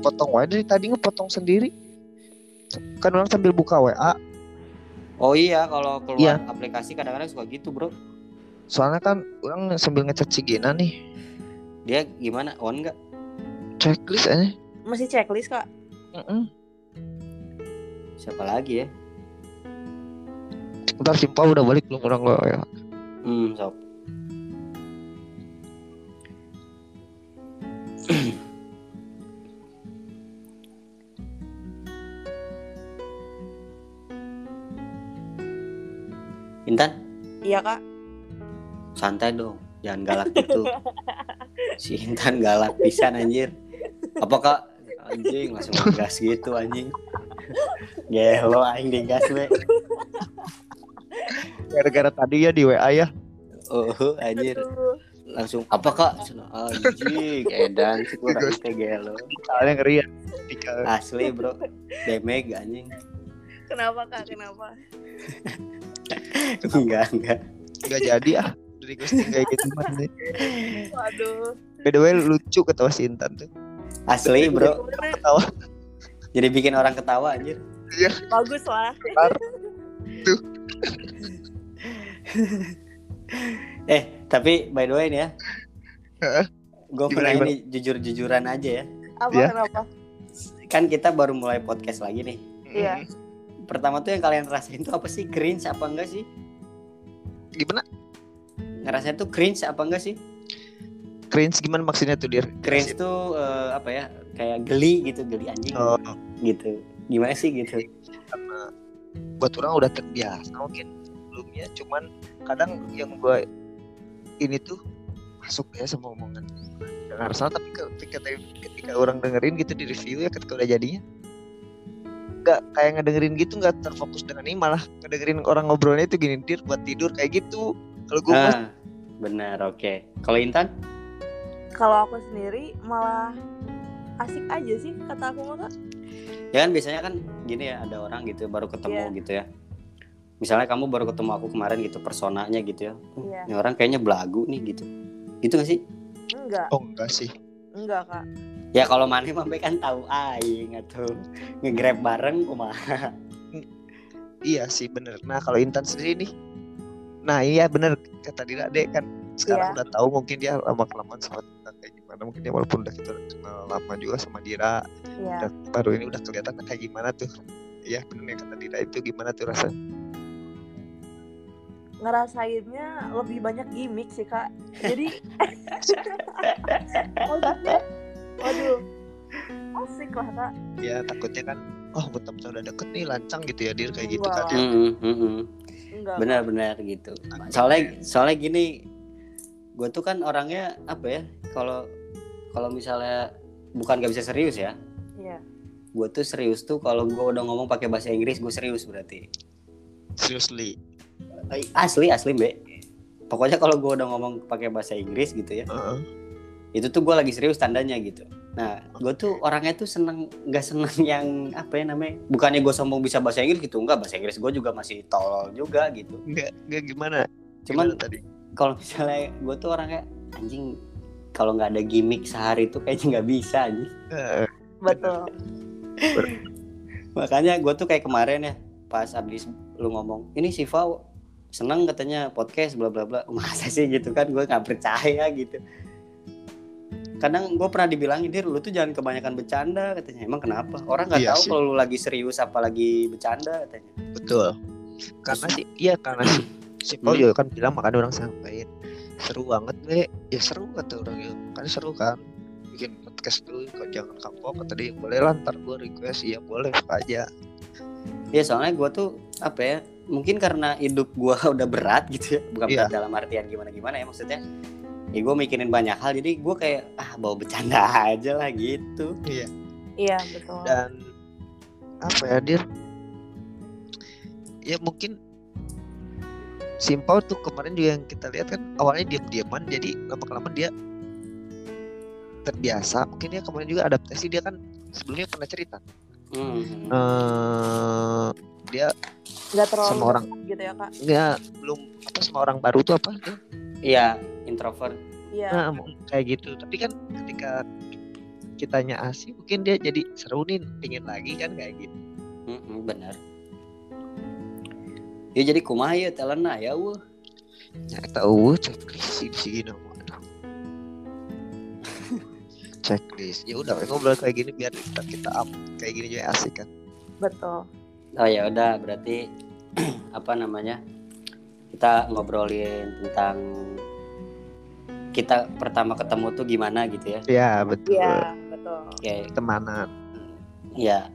potong wae dari tadi ngepotong sendiri. Kan orang sambil buka WA. Oh iya, kalau keluar Iya. aplikasi kadang-kadang suka gitu, Bro. Soalnya kan orang sambil ngechat si Gina nih. Dia gimana? On enggak? Checklist aja. Masih checklist, Kak. Siapa lagi ya? Ntar Simpa udah balik belum orang lo ya. Sok. Intan? Iya, Kak. Santai dong, jangan galak gitu. Si Intan galak pisan anjir. Apakah anjing langsung gas gitu anjing. Gelo aing digas we. Gara-gara tadi ya di WA ya. Oh anjir. Langsung apakah anjing edan sih gua teh gelo. Soalnya ngeri ya. Asli, Bro. Demeg anjing. Kenapa, Kak? Kenapa? Enggak. Enggak jadi ah. Dari ghosting kayak gitu mah. Waduh. By the way lucu ketawa si Intan tuh. Asli, Bro. Ketawa. Jadi bikin orang ketawa anjir. Iya. Bagus lah. Tuh. Tapi by the way nih ya. Gue pernah Gimana? ini jujur-jujuran aja ya. Apa Iya. kenapa? Kan kita baru mulai podcast lagi nih. Iya. Pertama tuh yang kalian rasain tuh apa sih? Cringe apa enggak sih? Gimana? Ngerasain tuh cringe apa enggak sih? Cringe gimana maksudnya tuh Dir? Cringe tuh apa ya? Kayak geli gitu, geli anjing Oh, gitu. Gimana sih gitu? karena buat orang udah terbiasa mungkin sebelumnya, cuman kadang yang gue ini tuh masuk ya sama omongan dengar salah, tapi ketika orang dengerin gitu di review ya ketika udah jadinya nggak kayak ngedengerin gitu, nggak terfokus dengan ini, malah ngedengerin orang ngobrolnya itu gini Dir buat tidur kayak gitu. Kalau gue Benar, oke. Kalau Intan? Kalau aku sendiri malah asik aja sih kata aku mah, Kak. Ya kan biasanya kan gini ya, ada orang gitu baru ketemu gitu ya. Misalnya kamu baru ketemu aku kemarin gitu, personanya gitu ya. Iya. Ini orang kayaknya belagu nih gitu. Gitu gak sih? Enggak. oh enggak sih. Enggak, Kak. Ya kalau Mane mah kan tahu aing atau nge-grab bareng kumaha. Iya sih bener. Nah kalau Intan sendiri nih, nah iya bener kata Dira dek kan sekarang udah tahu mungkin dia lama-kelamaan sama kita kayak gimana, mungkin dia walaupun udah kita kenal lama juga sama Dira. Iya. Baru ini udah kelihatan kayak gimana tuh. Iya bener yang kata Dira itu, gimana tuh rasanya? Ngerasainnya lebih banyak gimmick sih, Kak. Jadi maksudnya, waduh, asik lah, Kak. Ya takutnya kan, oh betul-betul udah deket nih lancang gitu ya Dir kayak gitu Wah. kan ya. Enggak. Benar gitu. Soalnya gini, gue tuh kan orangnya apa ya? Kalau misalnya bukan gak bisa serius ya. Iya. Gue tuh serius tuh kalau gue udah ngomong pakai bahasa Inggris, gue serius berarti. Seriously. Asli Mbak. Pokoknya kalau gue udah ngomong pakai bahasa Inggris gitu ya, itu tuh gue lagi serius tandanya gitu. Nah, gue tuh orangnya tuh nggak seneng yang apa ya namanya? Bukannya gue sombong bisa bahasa Inggris gitu, enggak, bahasa Inggris gue juga masih tolol juga gitu. Enggak gimana? Cuman gimana tadi? Kalau misalnya gue tuh orangnya anjing, kalau nggak ada gimmick sehari tuh kayaknya nggak bisa anjing. Betul. Makanya gue tuh kayak kemarin ya, pas abis lu ngomong, ini Siva seneng katanya podcast bla bla bla, masa sih gitu kan, gue nggak percaya gitu. Kadang gue pernah dibilangin, Dir lu tuh jangan kebanyakan bercanda katanya. Emang kenapa? Orang nggak tahu kalau lu lagi serius apa lagi bercanda katanya. Betul. Karena sih, iya karena si Paul juga kan bilang, makanya orang sampaikan seru banget be, ya seru kata orang ya, kan seru kan bikin podcast dulu, kok jangan kapok kata dia, boleh lah ntar gue request, ya boleh suka aja. Ya soalnya gue tuh apa ya, mungkin karena hidup gue udah berat gitu ya, bukan berat dalam artian gimana ya, maksudnya ya gue mikirin banyak hal, jadi gue kayak bawa bercanda aja lah gitu. Iya betul. Dan apa ya Dir, ya mungkin Simpau tuh kemarin juga yang kita lihat kan awalnya diam-diaman, jadi lama-kelamaan dia terbiasa. Mungkin dia kemarin juga adaptasi, dia kan sebelumnya pernah cerita dia nggak terlalu sama orang gitu ya Kak? Nggak, belum apa sama orang baru tuh apa? Iya, introvert. Iya. Nah, kayak gitu. Tapi kan ketika kitanya asik, mungkin dia jadi seru nih, pingin lagi kan kayak gitu. Benar. Ya jadi kumaha ya talentna ya weuh. Ya tahu checklist di sini checklist. Ya udah ngobrol kayak gini biar kita up kayak gini juga asik kan. Betul. Oh ya udah berarti apa namanya? Kita ngobrolin tentang kita pertama ketemu tuh gimana gitu ya. Ya betul. Iya, betul. Oke. Temanan. Ya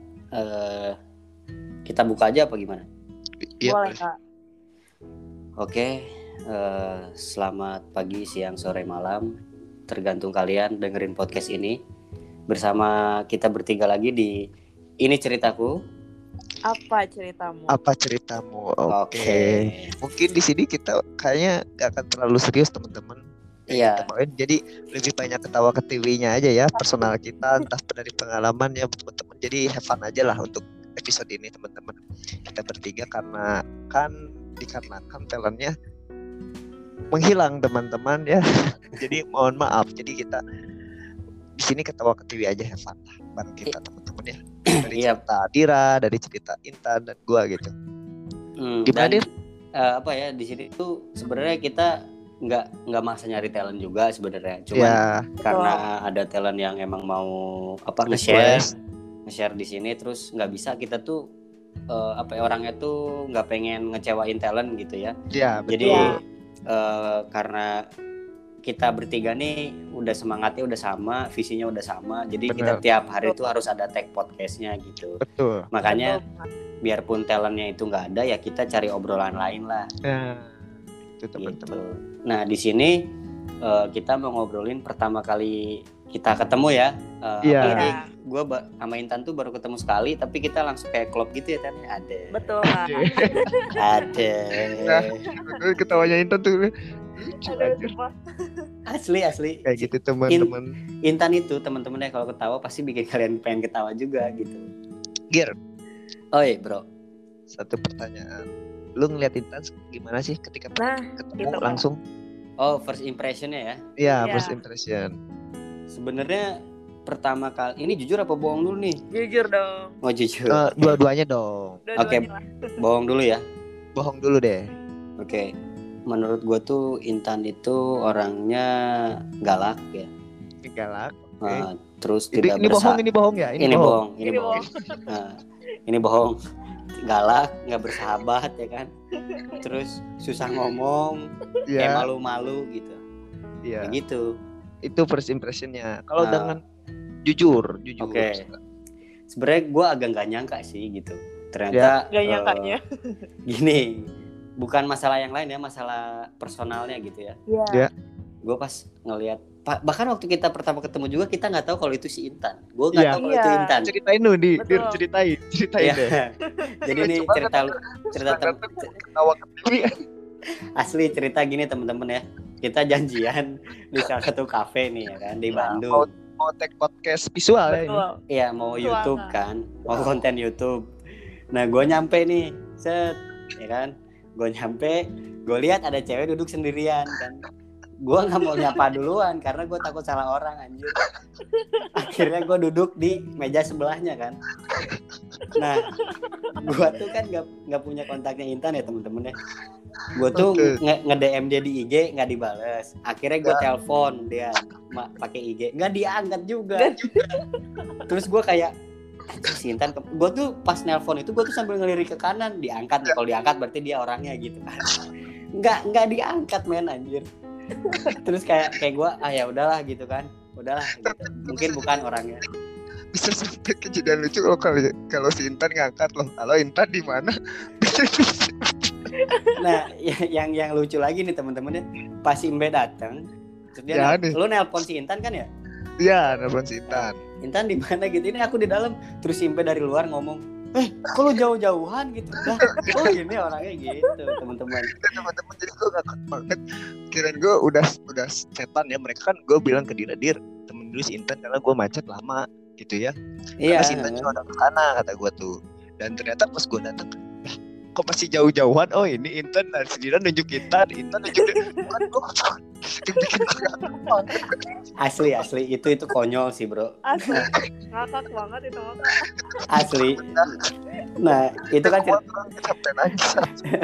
kita buka aja apa gimana? Iya, Boleh, Kak. Oke, selamat pagi, siang, sore, malam. Tergantung kalian dengerin podcast ini. Bersama kita bertiga lagi di Ini Ceritaku. Apa ceritamu? Apa ceritamu? Oke. Oke. Mungkin di sini kita kayaknya gak akan terlalu serius teman-teman. Iya. Jadi lebih banyak ketawa ketiwinya aja ya, personal kita entah dari pengalaman ya teman-teman. Jadi have fun aja lah untuk episode ini teman-teman. Kita bertiga karena dikarenakan talentnya menghilang teman-teman ya. Jadi mohon maaf. Jadi kita di sini ketawa ketiwi aja, have fun lah bareng kita teman-teman ya. Dari cerita Dira, dari cerita Intan dan gua gitu. Gimana Dan Dir? apa ya di sini tuh sebenarnya kita nggak maksa nyari talent juga sebenarnya. Cuman Ya, karena ada talent yang emang mau request. nge-share di sini, terus nggak bisa kita tuh orangnya tuh nggak pengen ngecewain talent gitu ya. Ya, betul. Jadi karena kita bertiga nih udah semangatnya udah sama, visinya udah sama, jadi kita tiap hari tuh harus ada tag podcastnya gitu. Betul. Makanya biarpun talentnya itu nggak ada ya kita cari obrolan lain lah. Itu teman-teman. Gitu. Nah di sini kita mau ngobrolin pertama kali kita ketemu ya. Apalagi gue sama Intan tuh baru ketemu sekali, tapi kita langsung kayak klop gitu ya Tan. Ada. Betul, Kak. Ada. Nah, ketawanya Intan tuh Asli kayak gitu teman-teman. Intan itu teman-temannya kalau ketawa pasti bikin kalian pengen ketawa juga gitu. Gir, Oi bro, satu pertanyaan. Lu ngeliat Intan gimana sih ketika ketemu gitu, langsung? oh first impressionnya ya. Iya, Iya. first impression. Sebenarnya pertama kali ini jujur apa bohong dulu nih? Jujur dong. Oh jujur. Dua-duanya dong. Oke. Bohong dulu ya. Bohong dulu deh. Oke. Menurut gue tuh Intan itu orangnya galak ya. Galak. Terus Ini bohong ya? Ini bohong. Nah, ini bohong. Galak, nggak bersahabat ya kan. Terus susah ngomong, kayak malu-malu gitu. Iya. Begitu. Itu first impressionnya. Kalau dengan jujur. Oke. Sebenarnya gue agak nggak nyangka sih gitu. Ternyata nggak nyangkanya. Gini, bukan masalah yang lain ya, masalah personalnya gitu ya. Iya. Gue pas ngelihat, bahkan waktu kita pertama ketemu juga kita nggak tahu kalau itu si Intan. Gue nggak tahu kalau itu Intan. Ceritain lu Dir, ceritain deh. Jadi ini cerita ketawa ketiwi. Asli cerita gini teman-teman ya. Kita janjian di salah satu kafe nih ya kan di Bandung. Mau tag podcast visual ya ini. Iya mau YouTube kan, mau konten YouTube. Nah gue nyampe nih, set, ya kan. Gue nyampe, gue lihat ada cewek duduk sendirian kan. Gue nggak mau nyapa duluan karena gue takut salah orang anjir. Akhirnya gue duduk di meja sebelahnya kan. Nah, gue tuh kan nggak punya kontaknya Intan ya temen-temen ya. Gue tuh nge-DM dia di IG nggak dibales. Akhirnya gue telepon dia pakai IG, nggak diangkat juga. Terus gue kayak si Intan, gue tuh pas nelpon itu gue tuh sambil ngelirik ke kanan, diangkat nih, kalau diangkat berarti dia orangnya gitu kan. Nggak diangkat men anjir. Terus kayak gue ya udahlah gitu kan, udahlah gitu. Mungkin bukan orangnya. Bisa sampai kejadian lucu kalau si Intan ngangkat loh. Halo Intan di mana? Nah yang lucu lagi nih teman-teman ya, pas Imbe datang, terus dia lu nelpon si Intan kan ya? Iya, nelpon si Intan. Intan di mana gitu, ini aku di dalam. Terus Imbe dari luar ngomong, kok lu jauh-jauhan gitu? Lah, oh ini orangnya gitu teman-teman. Teman-teman jadi gue ngakak banget. Kirain gue udah setan ya. Mereka kan gue bilang ke Dir temen dulu si Intan karena gue macet lama gitu ya. Karena si Intan cuma datang sana kata gue tuh. Dan ternyata pas gue datang, kok masih jauh-jauhan? Oh ini Intan dan si Dira nunjuk Intan nunjuk bukan gue. bikin gue Asli itu konyol sih bro. Asli ngakak banget itu mah. Asli. Nah itu kan sampai nangis.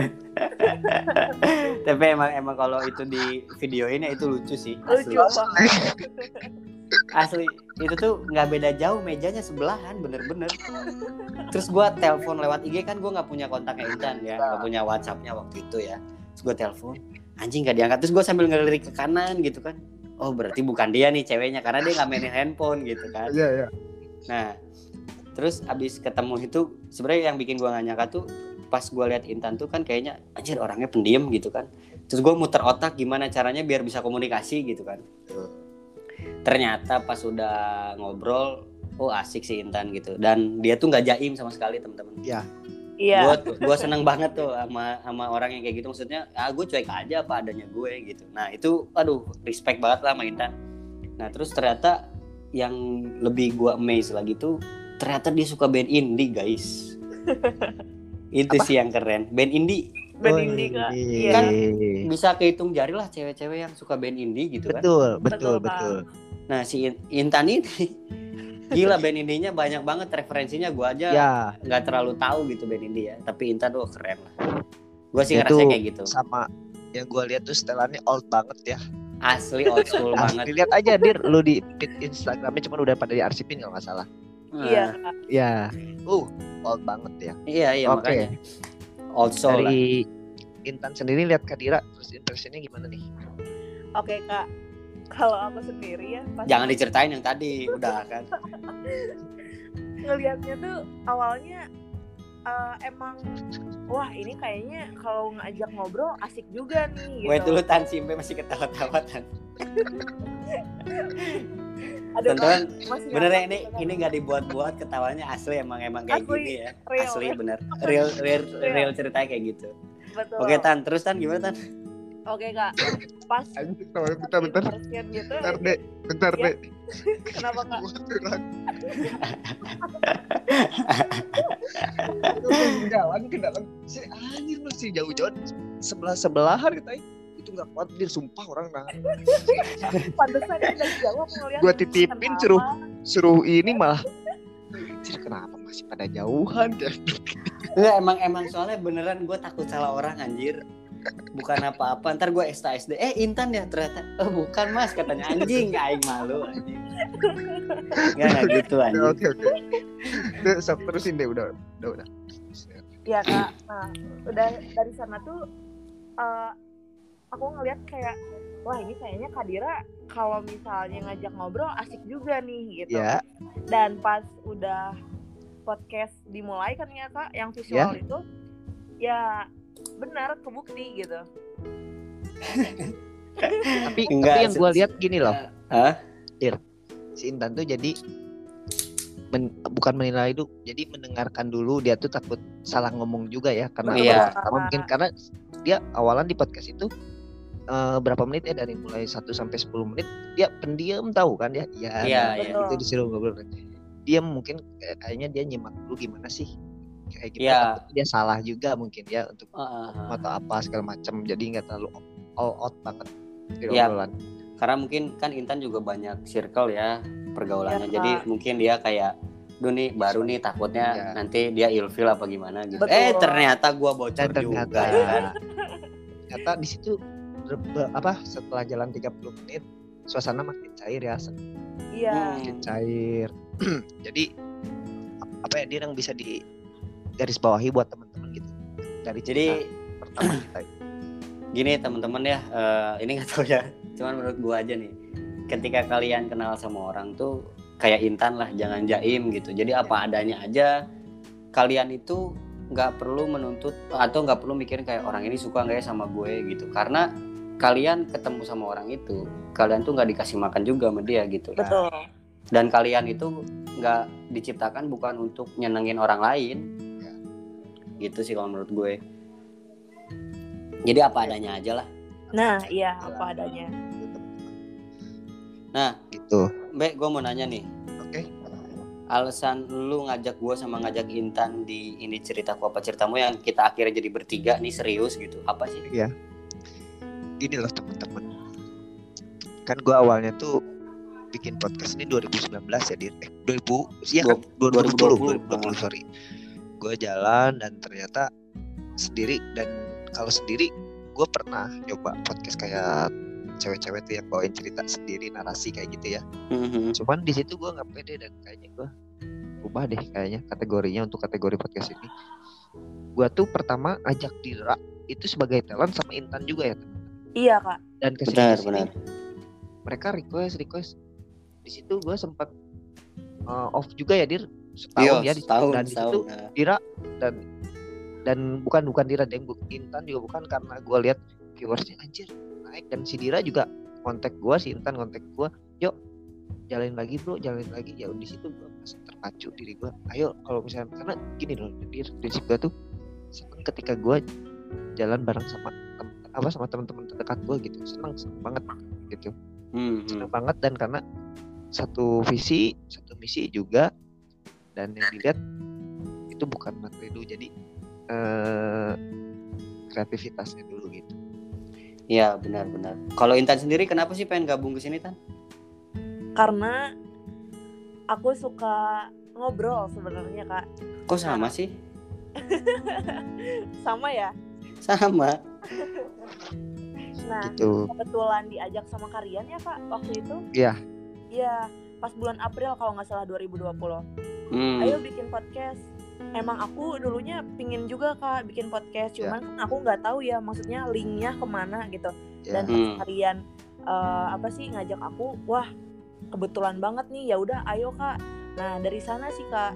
tapi emang kalau itu di videoin ya itu lucu sih. Lucu banget. Asli itu tuh nggak beda jauh, mejanya sebelahan bener-bener. Terus gue telepon lewat IG kan, gue nggak punya kontaknya Intan ya, nggak punya WhatsAppnya waktu itu ya. Terus gue telepon, anjing nggak diangkat. Terus gue sambil ngelirik ke kanan gitu kan, oh berarti bukan dia nih ceweknya karena dia nggak mainin handphone gitu kan. Iya. Nah terus abis ketemu itu sebenarnya yang bikin gue nggak nyangka tuh pas gue lihat Intan tuh kan kayaknya anjir orangnya pendiam gitu kan. Terus gue muter otak gimana caranya biar bisa komunikasi gitu kan. Ternyata pas udah ngobrol, oh asik sih Intan gitu. Dan dia tuh nggak jaim sama sekali teman-teman. Iya. Gue seneng banget tuh sama orang yang kayak gitu. Maksudnya, gue cuek aja apa adanya gue gitu. Nah itu, aduh respect banget lah sama Intan. Nah terus ternyata yang lebih gue amaze lagi tuh, ternyata dia suka band indie guys. Itu apa? sih yang keren. Band indie. Band indie Kak. Iya. Kan bisa kehitung jari lah cewek-cewek yang suka band indie gitu kan. Betul. Nah si Intan ini gila band indie-nya banyak banget referensinya, gue aja nggak terlalu tahu gitu band indie ya, tapi Intan tuh keren lah. Gue sih ngerasa kayak gitu. Sama yang gue lihat tuh setelannya old banget ya. Asli old school banget. Lihat aja Dir, lu di feed Instagramnya cuma udah pada diarsipin kalau nggak salah. Iya. Ya, old banget ya. Iya makanya. Old soul dari Intan sendiri lihat Kadira, terus impressionnya gimana nih? Oke Kak, kalau aku sendiri ya jangan diceritain yang tadi udah kan. Ngelihatnya tuh awalnya emang wah ini kayaknya kalau ngajak ngobrol asik juga nih gitu. Wait dulu Tan, Simpe masih ketawa-tawa Tan. Teman-teman bener ya ini nggak dibuat-buat, ketawanya asli emang kayak asli, gini ya. Real, asli ya? bener real ceritanya kayak gitu. Betul. Oke Tan, terus Tan gimana Tan? Oke Kak, pas Bentar. gitu, Bentar ya. deh. Kenapa Kak? Jalan ke dalam si anjir masih jauh-jauh sebelahan kita itu nggak kuat Dir, sumpah orang nah. Pantesan dia dari jauh aku ngeliat. Gua titipin suruh ini malah. Anjir kenapa masih pada jauhan kan? Enggak emang soalnya beneran gue takut salah orang anjir. Bukan apa-apa, ntar gue SD Intan ya ternyata. Oh bukan mas, katanya anjing, aing malu anjing. Enggak gitu anjing. Oke. Terusin deh udah. Iya Kak. Nah, udah dari sana tuh aku ngeliat kayak wah ini kayaknya Kadira kalau misalnya ngajak ngobrol asik juga nih gitu. Ya. Dan pas udah podcast dimulai kan ya Kak, yang visual itu ya benar kebukti gitu. tapi yang gue lihat gini loh, Dir, si Intan tuh jadi bukan menilai itu, jadi mendengarkan dulu. Dia tuh takut salah ngomong juga ya, karena mungkin karena dia awalan di podcast itu berapa menit ya, dari mulai 1 sampai 10 menit dia pendiam tahu kan ya. Iya. Itu disuruh ngobrol. Dia mungkin kayaknya dia nyimak dulu gimana sih kayak gitu, dia salah juga mungkin ya untuk atau apa segala macam, jadi nggak terlalu all out banget di obrolan. Karena mungkin kan Intan juga banyak circle ya pergaulannya, jadi mungkin dia kayak nih baru nih takutnya nanti dia ilfil apa gimana gitu. Ternyata gua bocor juga kan. Ternyata di situ setelah jalan 30 menit suasana makin cair ya. Iya. Makin cair. Jadi apa ya, dia yang bisa di garis bawahi buat teman-teman gitu. Jadi pertama kita. Gini teman-teman ya, ini nggak tahu ya, cuman menurut gua aja nih, ketika kalian kenal sama orang tuh kayak Intan lah, jangan jaim gitu. Jadi apa adanya aja. Kalian itu nggak perlu menuntut atau nggak perlu mikirin kayak orang ini suka nggak ya sama gue gitu. Karena kalian ketemu sama orang itu, kalian tuh nggak dikasih makan juga sama dia gitu. Betul. Dan kalian itu nggak diciptakan bukan untuk nyenengin orang lain. Gitu sih kalau menurut gue. Jadi apa adanya aja lah. Nah iya, apa adanya. Nah gitu. Mbak, gue mau nanya nih. Oke. Alasan lu ngajak gue sama ngajak Intan di ini ceritaku apa ceritamu yang kita akhirnya jadi bertiga nih serius gitu, apa sih? Iya. Gini loh teman-teman. Kan gue awalnya tuh bikin podcast ini 2019 ya, 2020 sorry. Gue jalan dan ternyata sendiri, dan kalau sendiri gue pernah coba podcast kayak cewek-cewek tuh yang bawain cerita sendiri, narasi kayak gitu ya. Cuman di situ gue nggak pede dan kayaknya gue ubah deh kayaknya kategorinya untuk kategori podcast ini. Gue tuh pertama ajak Dira itu sebagai talent sama Intan juga ya teman-teman. Iya kak. Dan kesini mereka request. Di situ gue sempat off juga ya Dir, setahun ya di situ. Dan di situ Dira dan bukan Dira dan Intan juga bukan, karena gue lihat viewersnya anjir naik, dan si Dira juga kontak gue, si Intan kontak gue, yuk jalanin lagi bro, jalanin lagi. Ya di situ gue masih terpacu diri gue, ayo kalau misalnya, karena gini loh Dir, prinsip gue tuh seneng ketika gue jalan bareng sama teman-teman terdekat gue gitu, seneng banget gitu. Seneng banget, dan karena satu visi satu misi juga, dan yang dilihat itu bukan materi dulu, jadi kreativitasnya dulu gitu. Iya benar. Kalau Intan sendiri kenapa sih pengen gabung ke sini Tan? Karena aku suka ngobrol sebenarnya kak. Kok sama sih? Sama ya? Sama. Nah gitu. Kebetulan diajak sama Karian ya kak waktu itu. Iya pas bulan April kalau nggak salah 2020. Ayo bikin podcast. Emang aku dulunya pingin juga kak bikin podcast, cuman kan aku nggak tahu ya maksudnya linknya kemana gitu. Dan pas Karian ngajak aku, wah kebetulan banget nih, ya udah ayo kak. Nah dari sana sih kak.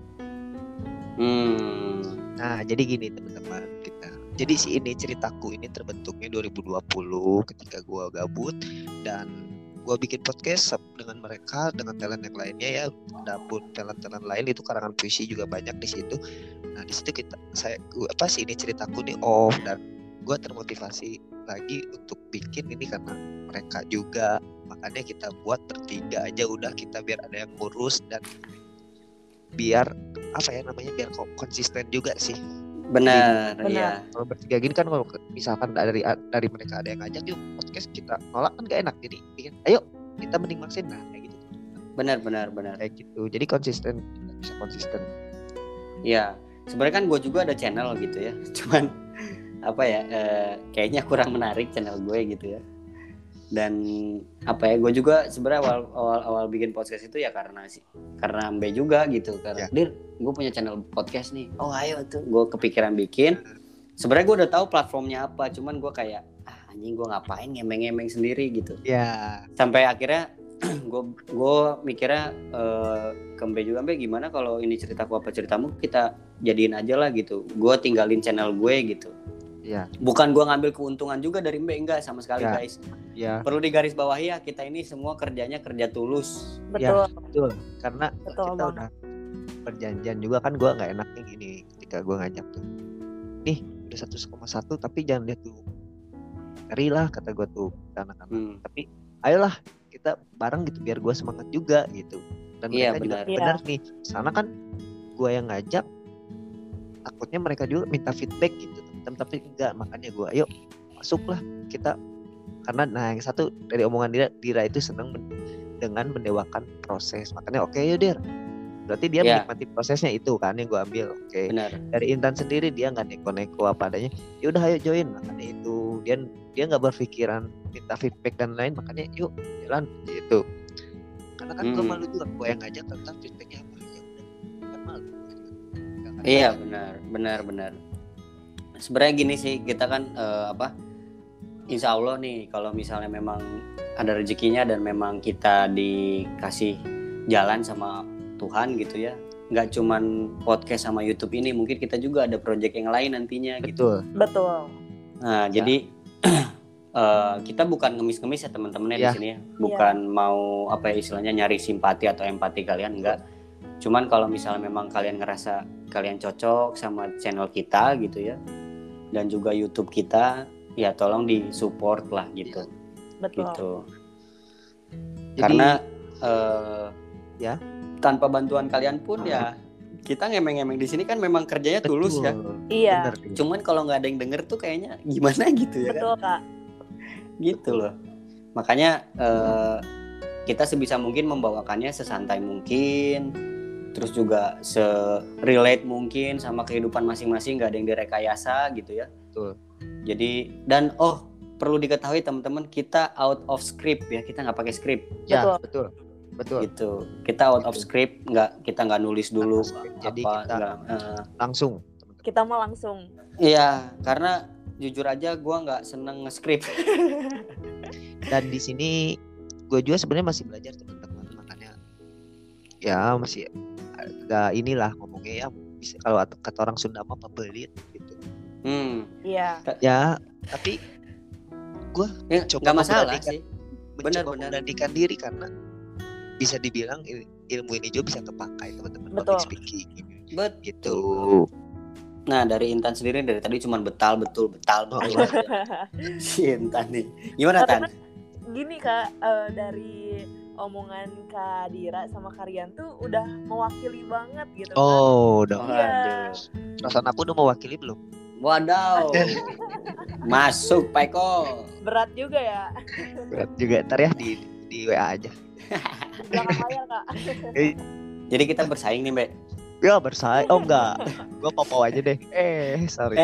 Nah jadi gini teman-teman kita. Jadi ini ceritaku ini terbentuknya 2020 ketika gue gabut dan gue bikin podcast dengan mereka, dengan talent yang lainnya ya. Adapun talent lain itu karangan puisi juga banyak di situ. Nah di situ ini ceritaku nih off, dan gue termotivasi lagi untuk bikin ini karena mereka juga. Makanya kita buat bertiga aja udah, kita biar ada yang ngurus dan biar biar konsisten juga sih. Benar. Iya. Kalau bertiga gini kan, kalau misalkan dari mereka ada yang ngajak yuk podcast, kita nolak kan gak enak. Jadi ayo kita mending maksin, nah kayak gitu. Benar. Kayak gitu. Jadi konsisten, bisa konsisten. Iya. Sebenarnya kan gue juga ada channel gitu ya. Cuman kayaknya kurang menarik channel gue gitu ya. Dan gue juga sebenarnya awal bikin podcast itu ya karena Mbe juga gitu, karena Dir gue punya channel podcast nih, oh ayo tuh gue kepikiran bikin. Sebenarnya gue udah tahu platformnya apa, cuman gue kayak anjing gue ngapain ngemeng sendiri gitu ya. Sampai akhirnya gue mikirnya ke Mbe juga, Mbe gimana kalau ini ceritaku apa ceritamu kita jadiin aja lah gitu, gue tinggalin channel gue gitu. Ya. Bukan gue ngambil keuntungan juga dari Mbe, enggak sama sekali guys. Ya. Perlu digarisbawahi ya, kita ini semua kerjanya kerja tulus. Betul. Karena kita udah perjanjian juga kan, gue nggak enaknya gini ketika gue ngajak tuh. Nih udah 1,1 tapi jangan lihat tuh. Ngeri lah kata gue tuh anak-anak. Tapi ayolah kita bareng gitu biar gue semangat juga gitu. Dan mereka juga benar nih. Sana kan gue yang ngajak, takutnya mereka juga minta feedback gitu. Tapi enggak, makanya gue ayo masuklah kita, karena yang satu dari omongan Dira itu senang dengan mendewakan proses, makanya oke yuk Dir, berarti dia menikmati prosesnya itu kan yang gue ambil. Dari Intan sendiri dia nggak neko-neko apa adanya, ya udah ayo join, makanya itu dia nggak berpikiran minta feedback dan lain, makanya yuk jalan gitu. Karena kan gue malu juga, gue yang ngajak tentang feedbacknya apa, ya udah kan malu. Iya benar. Sebenarnya gini sih, kita kan insya Allah nih kalau misalnya memang ada rezekinya dan memang kita dikasih jalan sama Tuhan gitu ya, nggak cuman podcast sama YouTube ini, mungkin kita juga ada project yang lain nantinya. Betul. Gitu. Nah jadi kita bukan ngemis-ngemis ya teman-temannya di sini ya, bukan mau istilahnya nyari simpati atau empati kalian, enggak. Cuman kalau misalnya memang kalian ngerasa kalian cocok sama channel kita gitu ya, dan juga YouTube kita, ya tolong di-support lah gitu. Betul. Gitu. Karena tanpa bantuan kalian pun ya kita ngemeng-ngemeng di sini kan memang kerjanya tulus ya. Iya. Cuman kalau nggak ada yang denger tuh kayaknya gimana gitu ya. Betul Kak. Gitu loh. Makanya kita sebisa mungkin membawakannya sesantai mungkin, terus juga se-relate mungkin sama kehidupan masing-masing, nggak ada yang direkayasa gitu ya. Betul. Jadi dan perlu diketahui teman-teman, kita out of script ya, kita nggak pakai script. Ya, betul. Gitu. Kita out of script, kita nggak nulis dulu Jadi apa, kita langsung. Kita mau langsung. Iya, karena jujur aja gue nggak seneng nge-script. Dan di sini gue juga sebenarnya masih belajar teman-teman, makanya ya masih agak inilah ngomongnya ya, bisa kalau kata orang Sunda mah pebelit gitu. Iya. Ya, tapi gue nggak masalah sih. Mencoba memberanikan diri karena bisa dibilang ilmu ini juga bisa kepakai teman-teman public speaking. Gitu. Nah, dari Intan sendiri dari tadi cuma betal betul aja. Si Intan nih. Gimana Tan? Gini Kak, dari omongan Kak Dira sama Karian tuh udah mewakili banget gitu kan. Udah. Iya. Perasaan aku udah mewakili belum? Wadaw. Masuk Pak Eko. Berat juga ya. Berat juga, ntar ya di WA aja. Belakang layar Kak. Jadi kita bersaing nih Mbak. Ya bersaing, enggak. Gue pau aja deh. Sorry.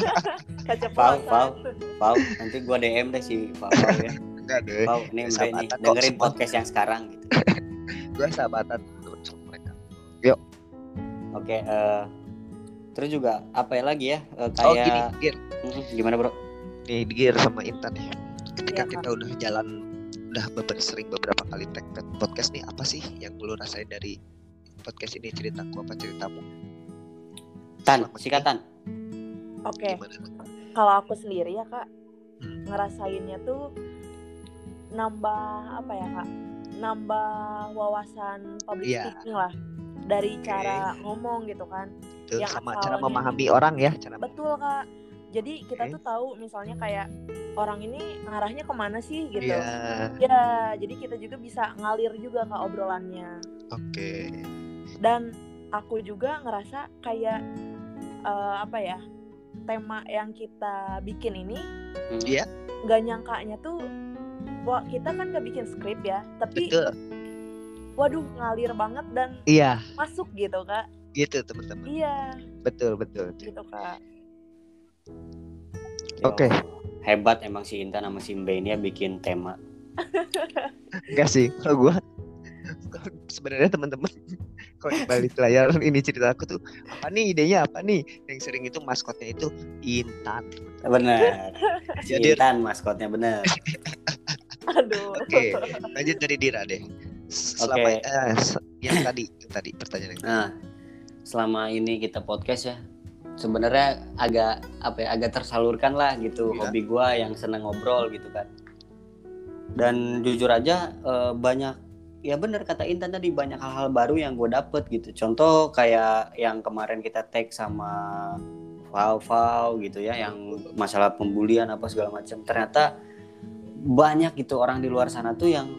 Pau, nanti gue DM deh si Pau ya. Enggak deh. Pau, nih Mbak nih, dengerin podcast yang sekarang gitu. Gue sahabatan sama mereka. Yuk. Oke, terus juga apa ya lagi ya? Kayak gini, Gir. Gimana bro? Nih Gir sama Intan ya. Ketika kita udah sering beberapa kali tag podcast nih, apa sih yang lu rasain dari podcast ini? Ceritaku apa ceritamu? Tan, sikatan. Oke. Kalau aku sendiri ya Kak, ngerasainnya tuh nambah apa ya Kak? Nambah wawasan public speaking lah. Dari cara ngomong gitu kan. Yang sama cara memahami orang ya. Betul Kak. Jadi kita tuh tahu misalnya kayak orang ini ngarahnya kemana sih gitu. Ya, jadi kita juga bisa ngalir juga ke obrolannya. Oke. Dan aku juga ngerasa kayak tema yang kita bikin ini nggak nyangkanya tuh, wah kita kan nggak bikin skrip ya, tapi waduh ngalir banget dan masuk gitu Kak. Gitu teman-teman. Iya. Betul. Gitu Kak. Oke. Hebat emang si Intan sama si Mbak ini ya bikin tema. Enggak sih, kalau gue sebenarnya teman-teman kalau di balik layar ini cerita aku tuh idenya apa nih, yang sering itu maskotnya itu Intan. Benar. Si Intan maskotnya benar. Aduh. Oke, lanjut dari Dira deh. Selama yang tadi pertanyaan yang selama ini kita podcast ya, sebenarnya agak tersalurkan lah gitu hobi gue yang seneng ngobrol gitu kan. Dan jujur aja banyak, ya bener kata Intan tadi, banyak hal-hal baru yang gue dapet gitu. Contoh kayak yang kemarin kita tag sama Fau gitu ya, yang masalah pembulian apa segala macam. Ternyata banyak gitu orang di luar sana tuh yang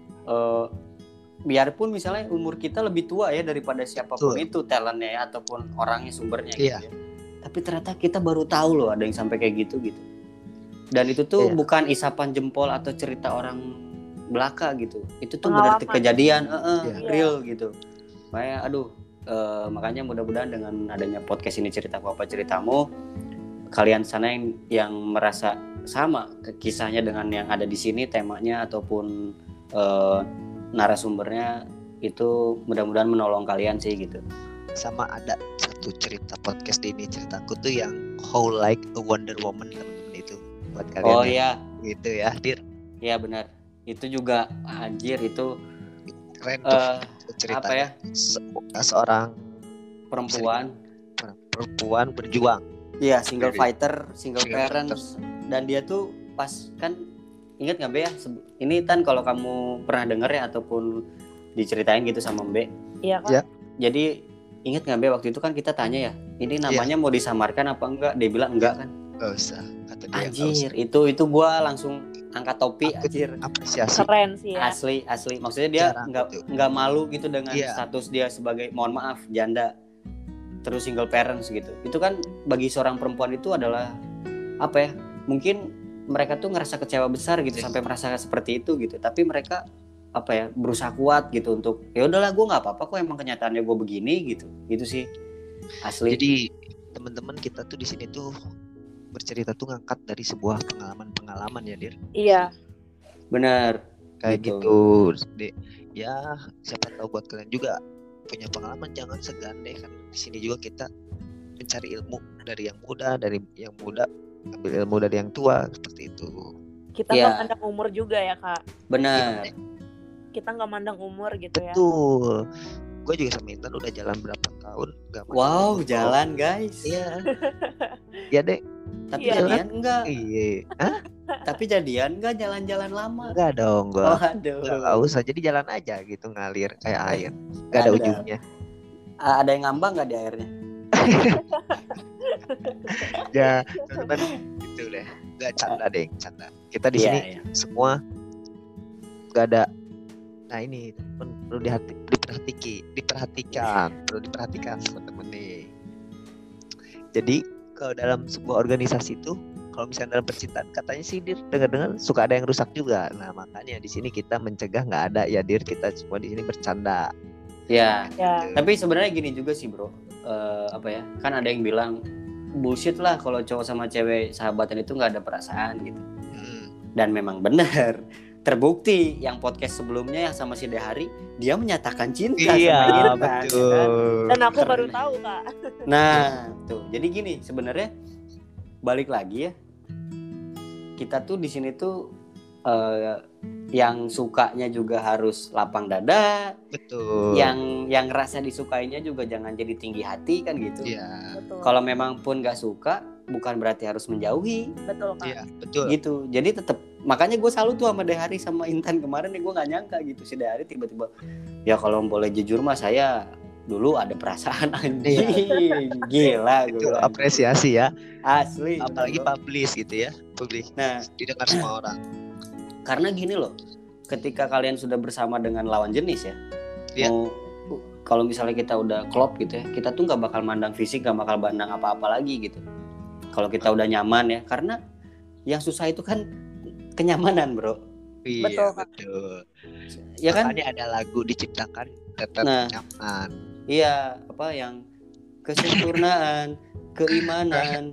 biarpun misalnya umur kita lebih tua ya daripada siapapun itu talentnya ya, ataupun orangnya sumbernya gitu ya. Tapi ternyata kita baru tahu loh ada yang sampai kayak gitu. Dan itu tuh bukan isapan jempol atau cerita orang belaka gitu. Itu tuh berarti kejadian real gitu. Makanya makanya mudah-mudahan dengan adanya podcast ini Ceritaku Apa Ceritamu, kalian sana yang merasa sama kisahnya dengan yang ada di sini, temanya ataupun narasumbernya, itu mudah-mudahan menolong kalian sih gitu. Sama ada satu cerita podcast ini Ceritaku tuh yang How Like a Wonder Woman, teman-teman, itu buat kalian. Oh iya. Gitu ya, Dir. Iya benar. Itu juga anjir itu keren tuh cerita. Apa ya? Seorang perempuan berjuang. Iya, single parents. Dan dia tuh pas kan, ingat nggak Be ya? Ini Tan kalau kamu pernah denger ya ataupun diceritain gitu sama Be. Iya kan? Ya. Jadi ingat nggak Be, waktu itu kan kita tanya ya, ini namanya mau disamarkan apa enggak? Dia bilang enggak kan? Gak usah. Kata dia, anjir, itu gua langsung angkat topi, anjir. Apresiasi. Keren sih ya. Asli. Maksudnya dia nggak malu gitu dengan status dia sebagai, mohon maaf, janda, terus single parents gitu. Itu kan bagi seorang perempuan itu adalah apa ya? Mungkin mereka tuh ngerasa kecewa besar gitu sampai merasa seperti itu gitu. Tapi mereka apa ya, berusaha kuat gitu untuk ya udahlah gue nggak apa-apa kok, emang kenyataannya gue begini gitu. Gitu sih asli. Jadi teman-teman kita tuh di sini tuh bercerita tuh ngangkat dari sebuah pengalaman ya Dir. Iya. Benar. Kayak gitu. Ya siapa tahu buat kalian juga punya pengalaman, jangan segan deh, kan di sini juga kita mencari ilmu dari yang muda, ambil ilmu dari yang tua, seperti itu. Kita nggak mandang umur juga ya Kak. Benar. Kita nggak mandang umur gitu ya. Betul. Gue juga sama Intan udah jalan berapa tahun gak. Wow, jalan guys. Iya. Iya deh. Tapi jadian enggak? Iya. Hah? Tapi jadian enggak jalan-jalan lama? Enggak dong gue. Waduh. Enggak usah, jadi jalan aja gitu, ngalir kayak air. Gak ada ujungnya. Ada yang ngambang gak di airnya? Ya teman-teman gitu deh. Gak canda deh, canda. Kita di sini semua gak ada. Nah ini perlu diperhatikan teman-teman nih. Jadi kalau dalam sebuah organisasi itu, kalau misalnya dalam percintaan katanya sih Dir, dengar-dengar suka ada yang rusak juga. Nah makanya di sini kita mencegah nggak ada ya Dir, kita semua di sini bercanda. Ya. Tapi sebenarnya gini juga sih bro, apa ya? Kan ada yang bilang bullshit lah kalau cowok sama cewek sahabatan itu nggak ada perasaan gitu. Dan memang benar. Terbukti yang podcast sebelumnya yang sama si Dehari, dia menyatakan cinta sama Intan. Betul. Kan? Dan aku baru tahu Kak. Nah tuh, jadi gini sebenarnya balik lagi ya, kita tuh di sini tuh yang sukanya juga harus lapang dada. Betul. Yang rasa disukainya juga jangan jadi tinggi hati kan gitu. Iya. Kalau memang pun nggak suka, bukan berarti harus menjauhi. Betul Kak. Iya betul. Gitu. Jadi tetap, makanya gue salut tuh sama Dehari sama Intan kemarin nih, gue nggak nyangka gitu si Dehari tiba-tiba ya kalau boleh jujur mah saya dulu ada perasaan anjing. Gila gue. Itu apresiasi ya. Asli. Apalagi publish gitu ya. Publik. Nah, didengar semua orang. Karena gini loh, ketika kalian sudah bersama dengan lawan jenis ya, kalau misalnya kita udah klop gitu ya, kita tuh nggak bakal mandang fisik, nggak bakal mandang apa-apa lagi gitu. Kalau kita udah nyaman ya, karena yang susah itu kan kenyamanan bro. Iya betul. Ya kan? Makanya ada lagu diciptakan tetap nyaman. Iya, apa yang kesempurnaan, keimanan.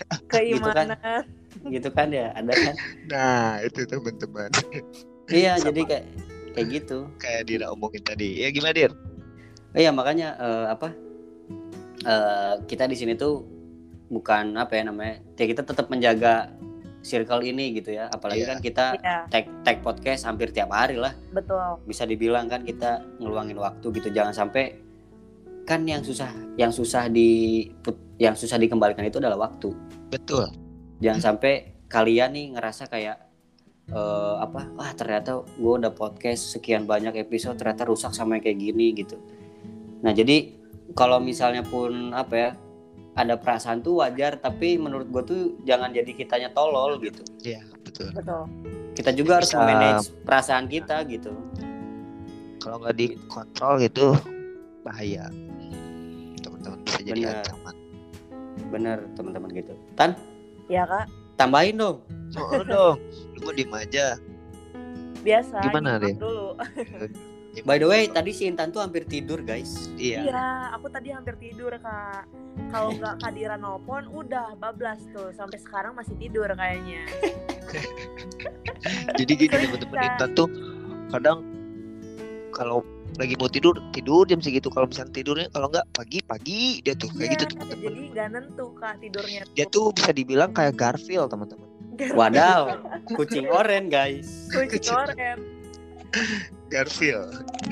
Gitu kan ya, ada kan? Nah itu teman-teman. Iya, jadi kayak gitu. Kayak Dira omongin tadi. Ya gimana Dir? Iya makanya kita di sini tuh bukan apa ya namanya, ya kita tetap menjaga circle ini gitu ya. Apalagi kan kita tag podcast hampir tiap hari lah. Betul. Bisa dibilang kan kita ngeluangin waktu gitu. Jangan sampai kan yang susah dikembalikan itu adalah waktu. Betul. Jangan sampai kalian nih ngerasa kayak ternyata gue udah podcast sekian banyak episode ternyata rusak sama yang kayak gini gitu. Nah jadi kalau misalnya pun apa ya ada perasaan tuh wajar, tapi menurut gue tuh jangan jadi kitanya tolol gitu. Iya betul. Kita juga harus manage perasaan kita gitu. Kalau nggak dikontrol gitu bahaya. Teman-teman bisa jadi ancaman. Bener teman-teman gitu. Tan? Iya Kak. Tambahin dong. Dong. Lu mau diem aja. Biasa. Gimana deh? Dulu. By the way, tadi si Intan tuh hampir tidur guys. Iya, aku tadi hampir tidur Kak. Kalau nggak Kak Dira nelpon, udah bablas tuh. Sampai sekarang masih tidur kayaknya. Jadi gini teman-teman, Intan tuh kadang kalau lagi mau tidur jam segitu. Kalau misalnya tidurnya kalau nggak pagi dia tuh kayak gitu teman-teman. Jadi nggak nentu Kak tidurnya. Dia tuh bisa dibilang kayak Garfield teman-teman. Wadaw, kucing oren guys. Kucing oren. Garfield.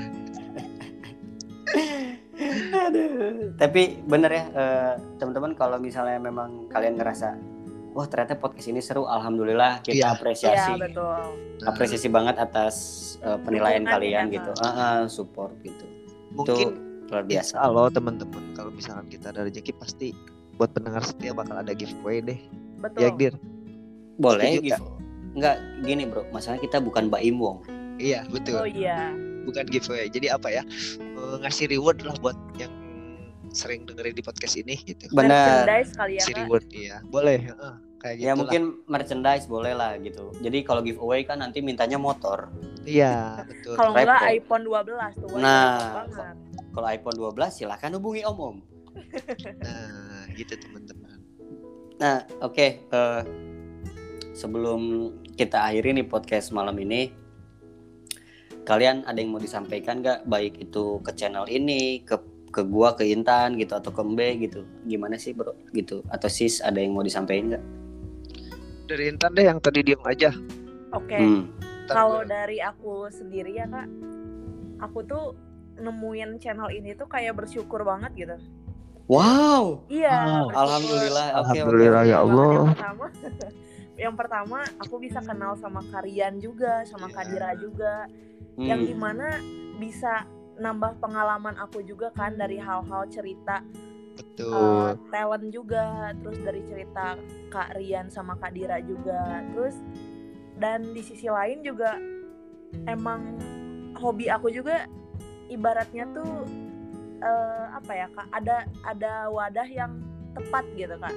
Aduh. Tapi bener ya teman-teman, kalau misalnya memang kalian ngerasa wah ternyata podcast ini seru, alhamdulillah kita apresiasi. Iya betul. Apresiasi banget atas penilaian kalian gitu. Support gitu. Mungkin itu luar biasa. Kalau teman-teman kalau misalkan kita ada rezeki pasti buat pendengar setia bakal ada giveaway deh. Betul. Ya Dir. Boleh giveaway. Enggak gini bro, masalah kita bukan Mbak Imwong. Iya betul. Oh iya. Bukan giveaway. Jadi apa ya? Ngasih reward lah buat yang sering dengerin di podcast ini gitu. Benar. Kali ya, ngasih reward iya. Boleh. kayak Ya gitu lah. mungkin merchandise boleh lah gitu. Jadi kalau giveaway kan nanti mintanya motor. Iya betul. Kalau enggak Repot. iPhone 12 tuh. Wah, Nah, cakep banget. Kalau iPhone 12 silakan hubungi Om. Nah gitu teman-teman. Nah, oke. Sebelum kita akhiri nih podcast malam ini, kalian ada yang mau disampaikan nggak? Baik itu ke channel ini, ke gua, ke Intan gitu, atau ke Mbe gitu. Gimana sih bro? Gitu. Atau sis ada yang mau disampaikan nggak? Dari Intan deh yang tadi diem aja. Oke. Ntar Kalau gue- dari aku sendiri ya Kak, aku tuh nemuin channel ini tuh kayak bersyukur banget gitu. Wow. Iya, Wow. bersyukur. Alhamdulillah. Oke. Alhamdulillah ya Allah. Yang pertama aku bisa kenal sama Karian juga, sama Iya. Kadira juga, yang dimana bisa nambah pengalaman aku juga kan dari hal-hal cerita Betul. talent juga, terus dari cerita Kak Rian sama Kak Dira juga, terus dan di sisi lain juga emang hobi aku juga ibaratnya tuh apa ya Kak, ada wadah yang tepat gitu Kak.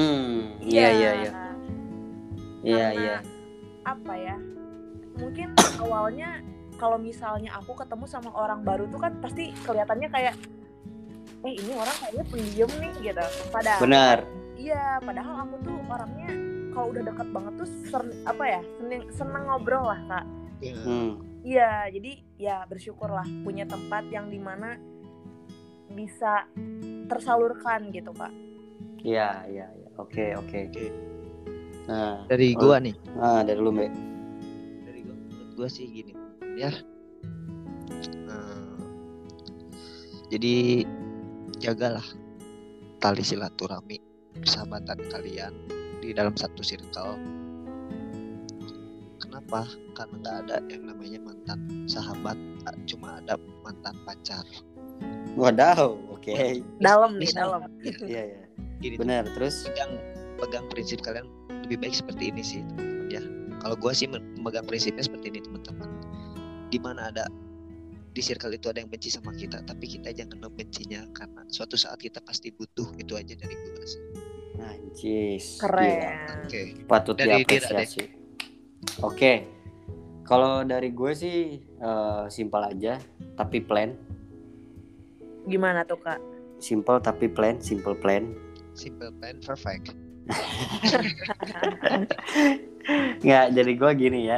Iya. Apa ya, mungkin awalnya kalau misalnya aku ketemu sama orang baru tuh kan pasti kelihatannya kayak ini orang kayaknya pendiam nih gitu. Padahal Benar. iya, padahal aku tuh orangnya kalau udah deket banget tuh seneng ngobrol lah Kak. Ya. Iya, jadi ya bersyukurlah punya tempat yang dimana bisa tersalurkan gitu Kak. Iya. Oke. Nah, Dari gua nih. dari lu Mbe. Dari gua, menurut gua sih gini ya. Jadi jagalah tali silaturahmi persahabatan kalian di dalam satu circle. Kenapa? Karena nggak ada yang namanya mantan sahabat, cuma ada mantan pacar. Wadaw, oke. Dalam nih, Misal, dalam. Iya. Gini, Benar, terus pegang prinsip kalian lebih baik seperti ini sih teman-teman ya. Kalau gue sih memegang prinsipnya seperti ini teman-teman. Dimana ada di circle itu ada yang benci sama kita, tapi kita jangan bencinya karena suatu saat kita pasti butuh. Itu aja dari gue sih. Anjis. Keren. Oke. Patut Dari diapresiasi. Oke. Kalau dari gue sih simpel aja, tapi plan. Gimana tuh Kak? Simple tapi plan, simple plan. Simple plan perfect. Nggak, jadi gue gini ya.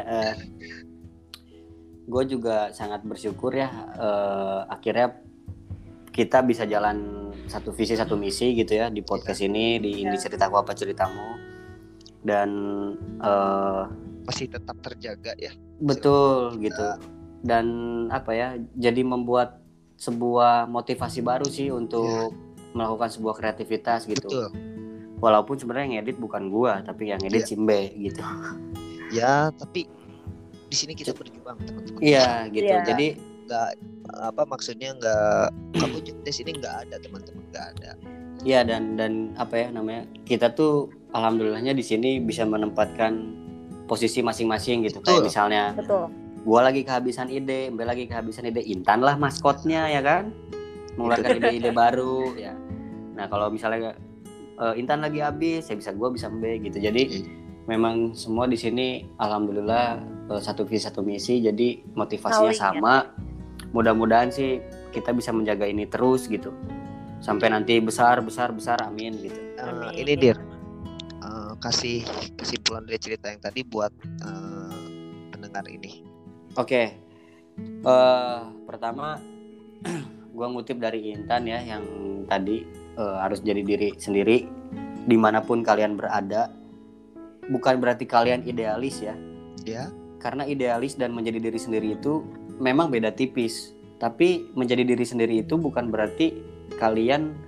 Gue juga sangat bersyukur ya. Akhirnya kita bisa jalan satu visi satu misi gitu ya di podcast ini, di Ini Ceritaku Apa Ceritamu. Dan masih tetap terjaga ya. betul gitu. Dan apa ya? Jadi membuat sebuah motivasi baru sih untuk melakukan sebuah kreativitas gitu. Betul. Walaupun sebenarnya ngedit bukan gua, tapi yang ngedit Cimbe gitu. Ya, tapi di sini kita berjuang teman-teman. Iya gitu. Iya. Jadi Nggak apa maksudnya nggak kamu di sini nggak ada teman-teman, nggak ada. iya dan apa ya namanya? Kita tuh alhamdulillahnya di sini bisa menempatkan posisi masing-masing gitu. Betul. Kayak misalnya Betul. gua lagi kehabisan ide, Mbe lagi kehabisan ide, Intan lah maskotnya ya kan, mengeluarkan ide-ide baru ya. Nah kalau misalnya Intan lagi habis, ya bisa gua bisa Mbe gitu. Jadi memang semua di sini alhamdulillah satu visi satu misi, jadi motivasinya Saling, sama. Mudah-mudahan sih kita bisa menjaga ini terus gitu sampai nanti besar amin gitu. Amin. Ini Dir, kasih kesimpulan dari cerita yang tadi buat pendengar ini. Oke. Pertama gua ngutip dari Intan ya yang tadi harus jadi diri sendiri dimanapun kalian berada. Bukan berarti kalian idealis ya. Ya. Karena idealis dan menjadi diri sendiri itu memang beda tipis. Tapi menjadi diri sendiri itu bukan berarti kalian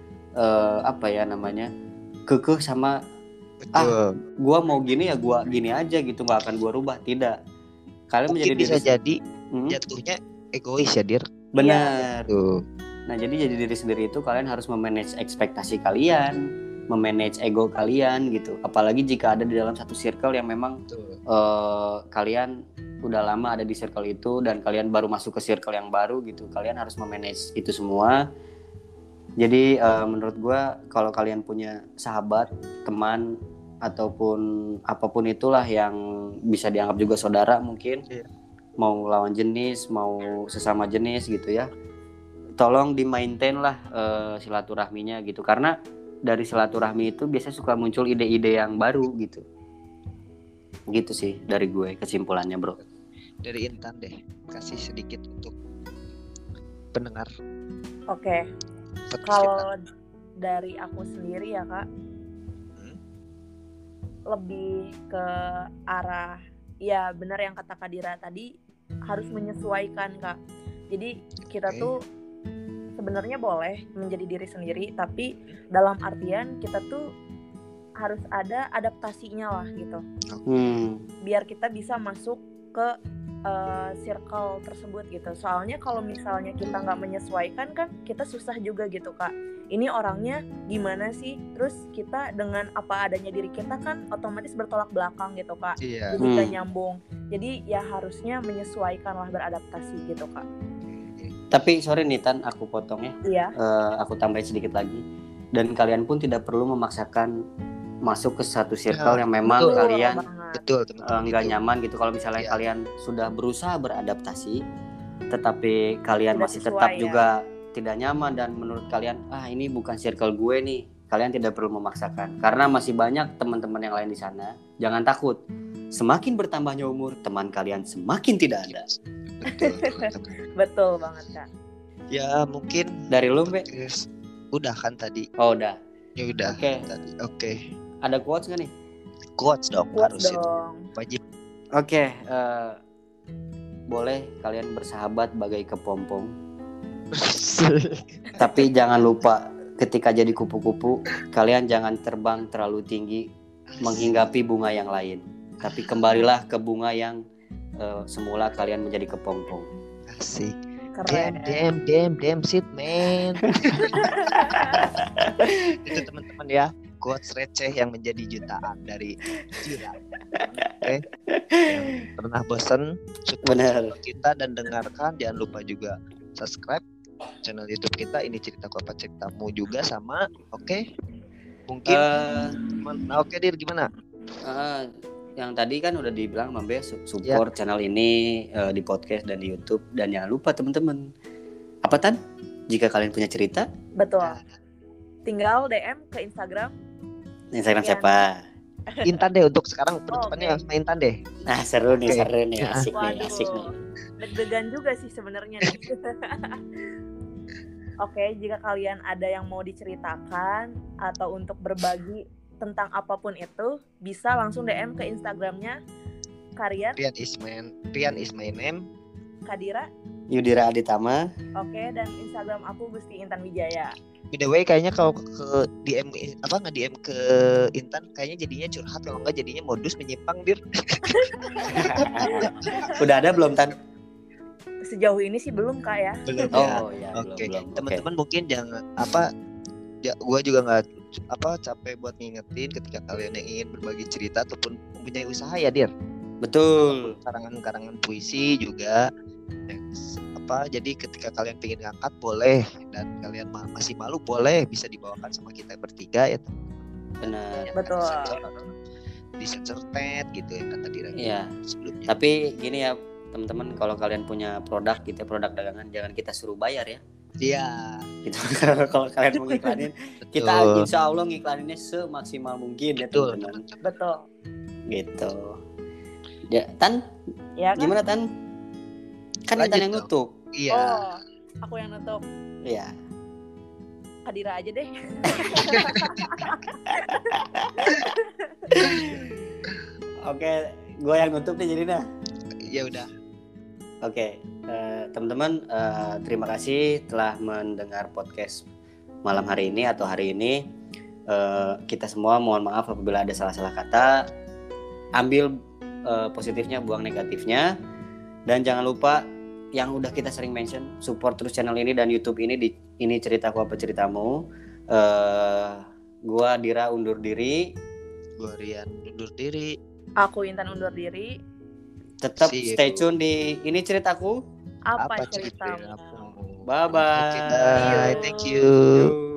kekeh sama Betul. gua mau gini ya gua gini aja gitu, nggak akan gua rubah. Tidak. Kalian Mungkin menjadi bisa diri jadi Hmm, jatuhnya egois ya Dir. benar. Tuh. Nah, jadi diri sendiri itu kalian harus memanage ekspektasi kalian, memanage ego kalian gitu. Apalagi jika ada di dalam satu circle yang memang Betul. kalian udah lama ada di circle itu dan kalian baru masuk ke circle yang baru gitu. Kalian harus memanage itu semua. Jadi menurut gue kalau kalian punya sahabat, teman ataupun apapun itulah yang bisa dianggap juga saudara mungkin. Iya. Mau lawan jenis, mau sesama jenis gitu ya. Tolong di-maintain lah silaturahminya gitu. Karena dari silaturahmi itu biasanya suka muncul ide-ide yang baru gitu. Gitu sih dari gue kesimpulannya, Bro. Dari Intan deh, kasih sedikit untuk pendengar Oke, podcast kita. kalau dari aku sendiri ya Kak, lebih ke arah ya benar yang kata Kak Dira tadi, harus menyesuaikan Kak. Jadi kita Oke. tuh sebenarnya boleh menjadi diri sendiri, tapi dalam artian kita tuh harus ada adaptasinya lah gitu, biar kita bisa masuk ke circle tersebut gitu. Soalnya kalau misalnya kita nggak menyesuaikan kan kita susah juga gitu Kak. Ini orangnya gimana sih? Terus kita dengan apa adanya diri kita kan otomatis bertolak belakang gitu Kak. Iya. Jadi nggak nyambung. Jadi ya harusnya menyesuaikan lah, beradaptasi gitu Kak. Tapi sorry nih Tan, aku potong ya. Iya. Aku tambahin sedikit lagi. Dan kalian pun tidak perlu memaksakan masuk ke satu circle yang memang Betul kalian banget. Betul teman-teman. nggak itu. nyaman gitu. Kalau misalnya Iya. kalian sudah berusaha beradaptasi, tetapi kalian Tidak masih sesuai, tetap ya. juga tidak nyaman dan menurut kalian ini bukan circle gue nih, kalian tidak perlu memaksakan. Karena masih banyak teman-teman yang lain di sana. Jangan takut. Semakin bertambahnya umur, teman kalian semakin tidak ada. Betul teman-teman. Betul banget Kak. Ya mungkin Dari lu, Be? podcast udah kan tadi. Oh, udah. Ya udah. Oke. Tadi. Oke. Ada quotes nggak nih? Quotes dong Kuat harus itu. dong. Wajib. Oke, boleh kalian bersahabat bagai kepompong. Tapi jangan lupa ketika jadi kupu-kupu, kalian jangan terbang terlalu tinggi menghinggapi bunga yang lain. Tapi kembalilah ke bunga yang semula kalian menjadi kepompong. Asik. Keren. Damn shit man. Itu teman-teman ya, quotes receh yang menjadi jutaan dari Jira. Oke. Yang pernah bosan, support Benar. channel kita dan dengarkan. Jangan lupa juga subscribe channel YouTube kita. Ini ceritaku apa ceritamu juga sama. Oke. Mungkin oke Dir, gimana? Yang tadi kan udah dibilang Mambe support channel ini di podcast dan di YouTube, dan jangan lupa teman-teman. Apa Tan? Jika kalian punya cerita, Betul. Tinggal DM ke Instagram. Instagram Iya. siapa? Intan deh untuk sekarang penutupannya oke. sama Intan deh. Nah, seru nih, Oke. seru nih, asik nih, Waduh, asik nih. deg-degan juga sih sebenarnya nih. Oke, jika kalian ada yang mau diceritakan atau untuk berbagi tentang apapun itu, bisa langsung DM ke Instagramnya Karian, Rian is my name. Kadira, Yudira Aditama. oke, dan Instagram aku Gusti Intan Wijaya. By the way, kayaknya kalau ke DM nge-DM ke Intan kayaknya jadinya curhat, kalau enggak jadinya modus menyimpang, Dir. Udah ada belum Tan? Sejauh ini sih belum Kak ya. Belum ya. Oh ya, Oke. belum. Teman-teman mungkin jangan gua juga nggak capek buat ngingetin ketika kalian yang ingin berbagi cerita ataupun mempunyai usaha ya, Dir. Betul. Karangan puisi juga. Jadi ketika kalian pengen ngangkat boleh, dan kalian masih malu boleh, bisa dibawakan sama kita bertiga ya. Benar. Betul. Di sensor tet gitu ya kata Dira Iya. sebelumnya. Tapi gini ya teman-teman, kalau kalian punya produk gitu, produk dagangan, jangan kita suruh bayar ya. Iya. Gitu. Kalau kalian mau ngiklanin, kita Betul. insya Allah ngiklaninnya semaksimal mungkin ya Betul. teman-teman. Betul. Gitu. Ya, Tan, Ya kan? gimana Tan? Kan Lanjut Tan yang dong. nutup. Iya. Oh, aku yang nutup. Iya. Kadira aja deh. Oke, gue yang nutup nih jadinya. Ya udah. Oke, teman-teman, terima kasih telah mendengar podcast malam hari ini atau hari ini. Kita semua mohon maaf apabila ada salah-salah kata. Ambil positifnya, buang negatifnya, dan jangan lupa yang udah kita sering mention, support terus channel ini dan YouTube ini di ini ceritaku apa ceritamu. Gua Dira undur diri. Gua Rian undur diri. Aku Intan undur diri. Tetap See you. stay tune di ini ceritaku. Apa cerita ceritamu? aku? Bye bye. Oke, bye. See you. Thank you. Yuk.